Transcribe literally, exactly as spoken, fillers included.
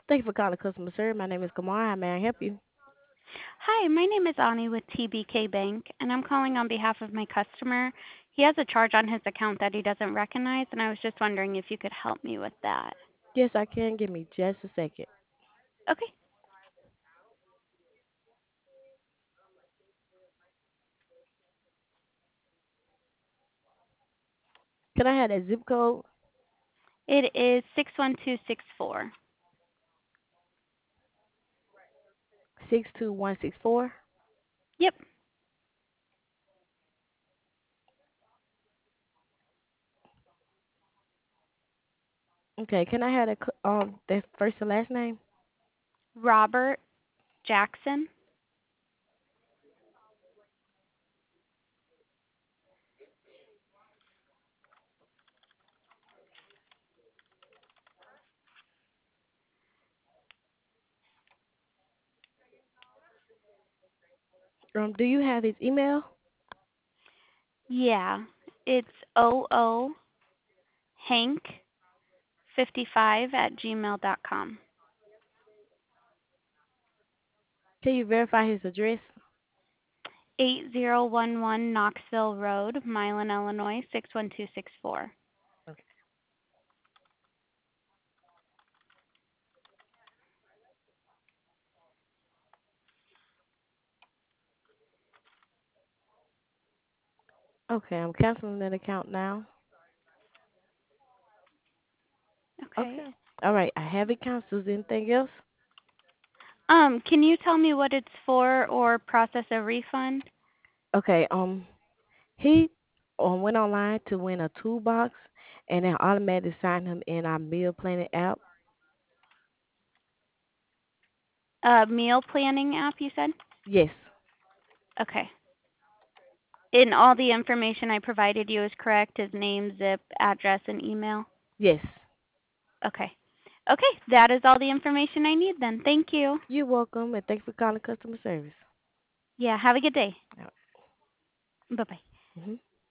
Thank you for calling customer service. My name is Kamar. How may I help you? Hi, my name is Ani with T B K Bank, and I'm calling on behalf of my customer. He has a charge on his account that he doesn't recognize, and I was just wondering if you could help me with that. Yes, I can. Give me just a second. Okay. Can I have that zip code? It is six one two six four. six two one six four. Yep. Okay, can I have the c- um the first and last name? Robert Jackson. Um, do you have his email? Yeah. It's O O Hank fifty-five at gmail dot com. Can you verify his address? eight zero one one Knoxville Road, Milan, Illinois six one two six four. Okay. Okay, I'm canceling that account now. Okay. Okay. All right, I have it canceled. Anything else? Um, can you tell me what it's for or process a refund? Okay. Um, he um went online to win a toolbox, and then automatically signed him in our meal planning app. Uh, meal planning app, you said? Yes. Okay. And all the information I provided you is correct, his name, zip, address, and email? Yes. Okay. Okay, that is all the information I need then. Thank you. You're welcome, and thanks for calling customer service. Yeah, have a good day. All Bye bye. right. Mhm.